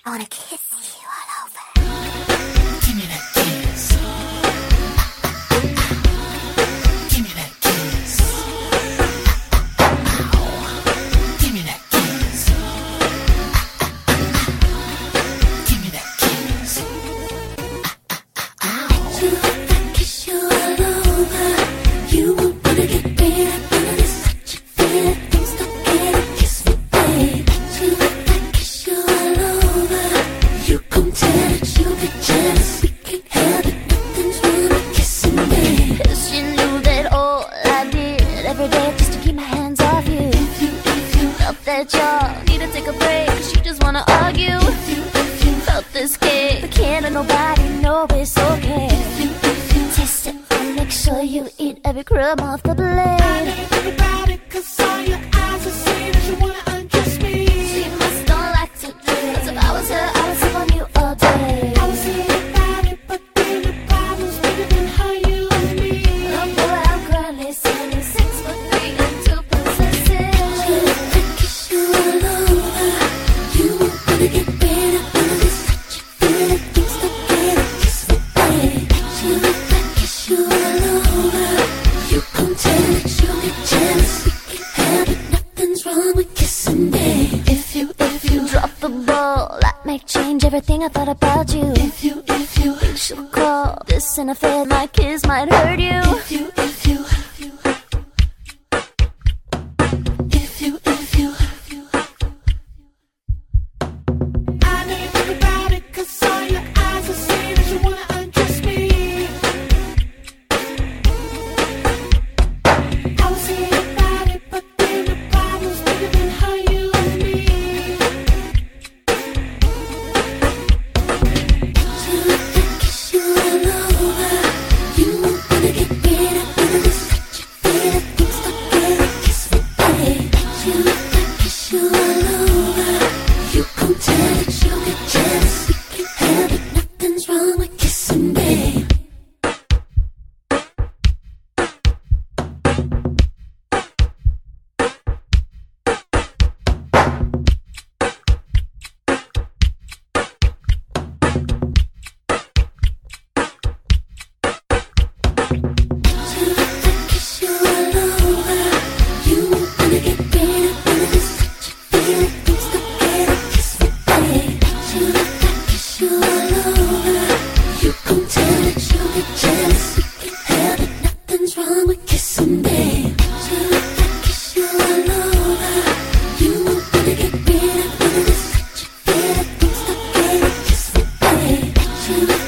I wanna kiss you all over. Give me that kiss. Give me that kiss. Give me that kiss. Give me that kiss. I kiss you all over. You won't wanna get better, but it's such a feeling. Don't stop getting kiss me, babe. I kiss you all over. You gon' tell it, you'll get jealous. We can't help it, nothing's wrong with kissing, babe. 'Cause she knew that all I did every day just to keep my hands off you. If you Felt that y'all need to take a break 'cause you just wanna argue. Felt this cake, but can't let nobody know it's okay. Taste it and make sure you eat every crumb off the blade. Everybody, 'cause all your eyes are saying that you wanna undress me. She must don't like to drink, 'cause if I was her, I would sip on you all day. I was saying about it, but then the problem's bigger than her, you and me. Oh boy, I'm currently standing 6'3" and 2 possessive. I kiss you all over. You won't wanna get better, but it's such a feeling. Don't stop getting kiss me, babe. I kiss you all over. You gon' tell it, you'll get jealous. We can't help it, nothing's wrong with kissing, babe. If you drop the ball, that might change everything I thought about you. If you Think she'll call this an affair, my kiss might hurt you. If you I know you think about it, 'cause all your eyes are saying that you wanna undress me. I was saying about it, but then the problem's bigger than her, you and me. I kiss you all over. You won't wanna get better, but it's such a feeling. Don't stop getting kiss me, babe. I kiss you all over. You gon' tell it, you'll get jealous. We can't help it, nothing's wrong with kissing, babe. I kiss you all over. You won't wanna get better, but it's such a feeling. Don't stop getting kiss me, babe. I kiss you all over. You gon' tell it, you'll get jealous. We can't help it, nothing's wrong with kissing, babe. I kiss you all over. You won't wanna get better, but it's such a feeling. Don't stop getting kiss me, babe.